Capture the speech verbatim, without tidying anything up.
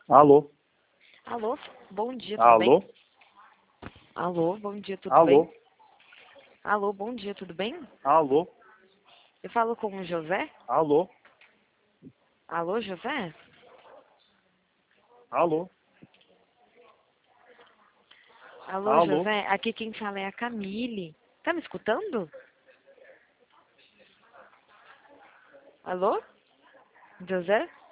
Alô? Alô, bom dia, tudo Alô? bem? Alô, bom dia, tudo Alô? bem? Alô, bom dia, tudo bem? Alô? Eu falo com o José? Alô? Alô, José? Alô? Alô, Alô? José? Aqui quem fala é a Camille. Tá me escutando? Alô? José?